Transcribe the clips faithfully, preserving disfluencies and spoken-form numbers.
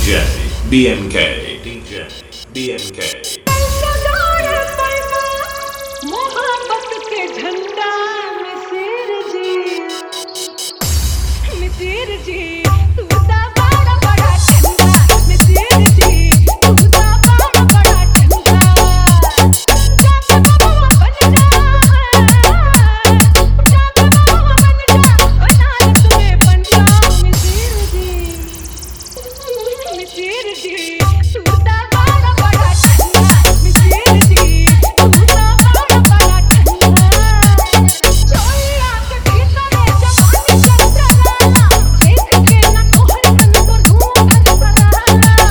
J B M K D J B M K मोहब्बत के झंडा मिसिर जी मिसिर जी तू ता बड़ा बड़ा झंडा मिसिर जी तू ता बड़ा बड़ा झंडा जाके बाबा बन जा जाके बाबा बन जा बना ले तुम्हें पंजा मिसिर जी मिसिर जी तू ता बड़ा बड़ा झंडा मिसिर जी तू ता बड़ा बड़ा झंडा चोलिया के भीतर जवानी चंद्रना देख के ना तोहर तन को रूह धड़कना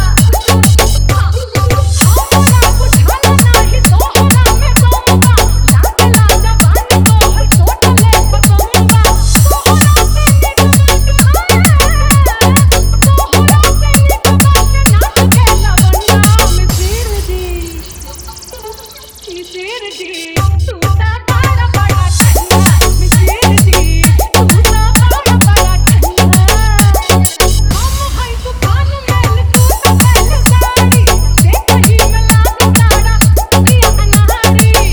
हमरा बुझाना नाही तोहरा में दूंगा लागला जवानी तोहर टोटले पकऊंगा तोहरा से निक बात तोहरा से निक बात नाच के लवंडा मिसिर जी मिसिर जी तू ता बड़ा बड़ा झंडा मिसिर जी तू ता बड़ा बड़ा झंडा हम है तूफान में तू ता पहलगाड़ी देख ही में लाग तारा पिया अनहारी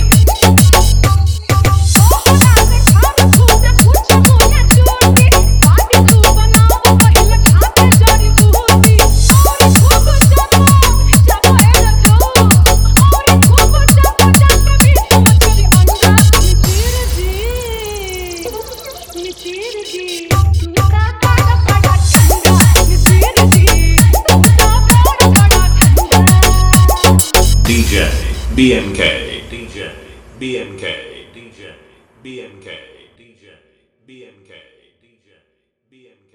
तोहरा से खाब छूटे कुछ मुझे चूटी बाटी तू बनाओ पहले खाके जड़ी बूटी और खूब जब जब एला जो और खूब जब जब बीच मचरी अंडा मिसिर जी मिसिर जी तू ता बड़ा बड़ा झंडा मिसिर जी तू ता बड़ा बड़ा झंडा D J B M K D J B M K D J B M K D J B M K D J B M K